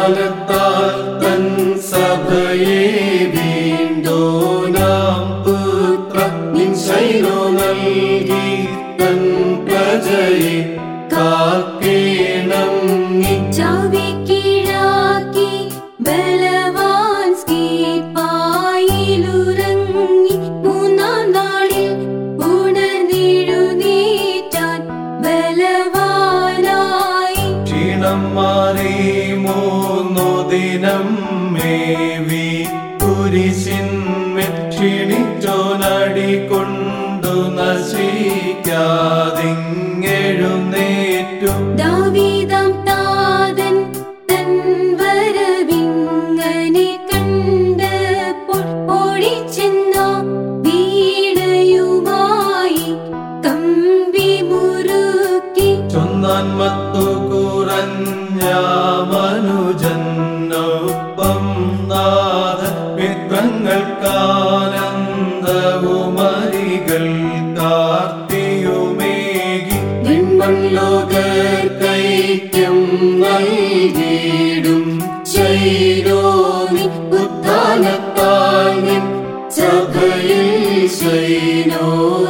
ഉത്ഥാനത്താൽ തൻ സഭയെ വീണ്ടോനാം പുത്ര നിൻ ശൈലോ നൽകി തൻ പ്രജയെ കാക്കേണം നീ. ചവിക്കിഴാക്കി ബലവാൻ സ്കീപ്പായിലുറങ്ങി മൂന്നാം നാളിൽ ഉണർന്നെഴുന്നേറ്റാൻ ബലവാനായി. ക്ഷീണം മാറി 3 ദിനം മേവി കുരിശിന്മേൽ ക്ഷീണിച്ചോനടി കൊണ്ടു നശിക്കാതിങ്ങെഴുന്നേറ്റു. ദാവീദാം താതൻ തൻ വരവിങ്ങനെ കണ്ടപ്പോൾ ഓടിച്ചെന്നു വീണയുമായി കമ്പി മുറുക്കി. ചൊന്നാൻ മത്തു കുറഞ്ഞ മനുജനൊപ്പം നാഥ മിത്രങ്ങൾക്കാനന്ദവുമരികൾ കാർത്തിയുമേകി. വിൺമൺലോകൈക്യം നൽകിയിടും ശൈലോനി ഉത്ഥാനത്താൽ നിൻ സഭയിൽ ശൈലോ